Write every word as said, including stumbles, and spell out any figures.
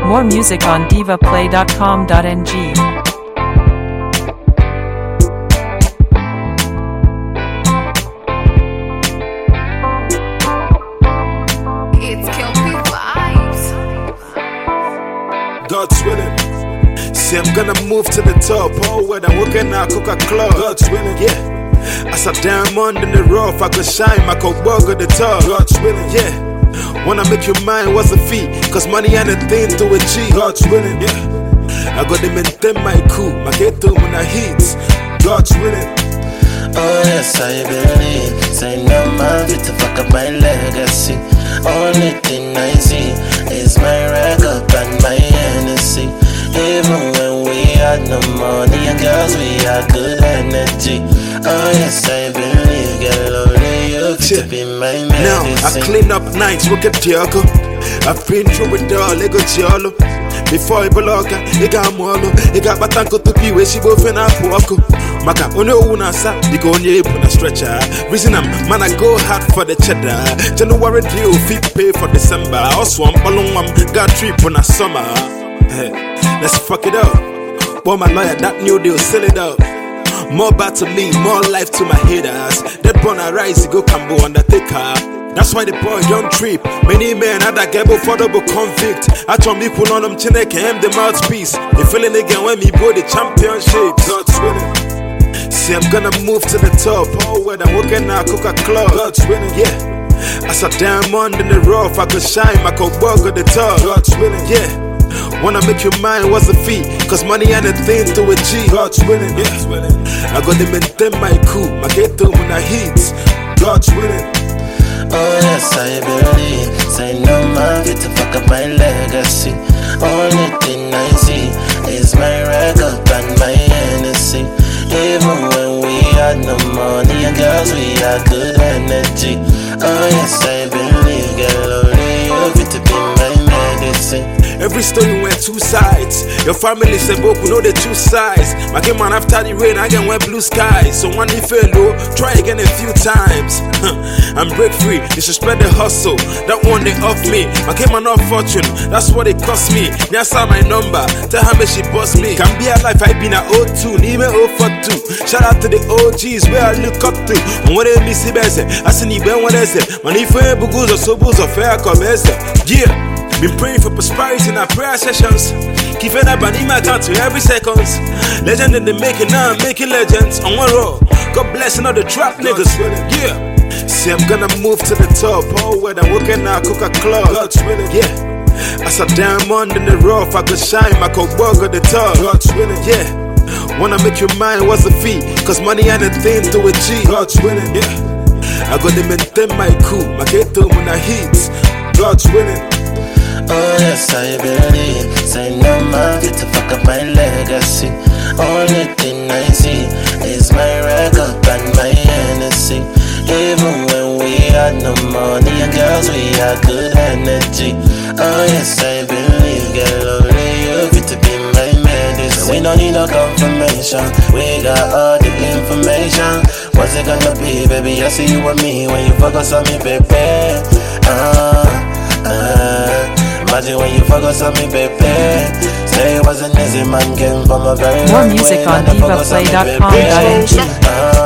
More music on diva play dot com dot n g. God's willing. See, I'm gonna move to the top. Oh, when I'm working at Coca Club. God's willing, yeah. As a diamond in the rough, I could shine, I could walk at the top. God's willing, yeah. Wanna make you mine, what's the fee? Cause money ain't a thing to achieve. God's willing, yeah. I gotta maintain my cool, my get to when I hit. God's willing. Oh yes, I believe. Say no man fit to fuck up my legacy. Only thing I see is my record and my Hennessy. Even when we had no money and girls, we had good energy. Oh yes, I believe. Girl, only you fit to be my medicine. Now I clean up nights, look at Tiago. I've been through it all, I go Tiolo. Before I block, I got Molo. I got Batanko to be where she both in a poco. Maka only una sa, you go on your a stretcher. Reason I'm man, I go hard for the cheddar. January deal, feet pay for December. Also, I'm balloon, got trip on a summer. Hey, let's fuck it up. Boy, my lawyer, that new deal, sell it up. More bad to me, more life to my haters. That born a rise, go Cambo Undertaker. That's why the boy don't trip. Many men had a gable for double convict. I told me pull on them chineke, him the mouthpiece. They feeling again when me boy the championship. God's willing. See, I'm gonna move to the top. Oh, when I'm working at Coca Club. God's willing, yeah. As a diamond in the rough, I could shine, I could walk at the top. God's willing, yeah. Wanna make you mine, what's the fee? Cause money ain't a thing to achieve. God's willing, yeah. I gotta maintain my cool, my get to when I hit. God's willing. Oh yes, I believe. Say no man fit to fuck up my legacy. Only thing I see is my record and my Hennessy. Even when we had no money and girls, we had good energy. Oh yes, I believe. Girl, only you fit to be my medicine. Every story went two sides. Your family said, Boku know the two sides. My game man, after the rain, I can wear blue skies. So when they fail low, try again a few times. I'm break free, you should spread the hustle. That one they off me. My game man not fortune, that's what it cost me. Nyasa my number, tell her me she boss me. Can be a life, I been a oh two, need me oh four two. Shout out to the O Gs where I look up to. And what they miss it, I see you when I say, man, if I bugus or sobos or fair come, yeah. Been praying for prosperity in our prayer sessions. Keeping up an email count to every seconds. Legend in the making, now I'm making legends on one roll. God bless all the trap niggas. Yeah. See, I'm gonna move to the top. Oh, when I'm working at Coca Club. God's willing, yeah. As a diamond in the rough, I could shine, I could walk at the top. God's willing, yeah. Wanna make you mine, what's the fee? Cause money ain't a thing to achieve. God's willing, yeah. I gotta maintain my cool, my get to when I hit. God's willing. Oh yes, I believe. Say no man fit to fuck up my legacy. Only thing I see is my record and my Hennessy. Even when we had no money and girls, we had good energy. Oh yes, I believe. Girl, only you fit to be my medicine. We don't need no confirmation, we got all the information. What's it gonna be, baby? I see you and me when you focus on me, baby. Ah, uh, uh. Imagine when you focus on me, baby. Say it wasn't easy, man, came from a very More music on diva play dot com dot n g.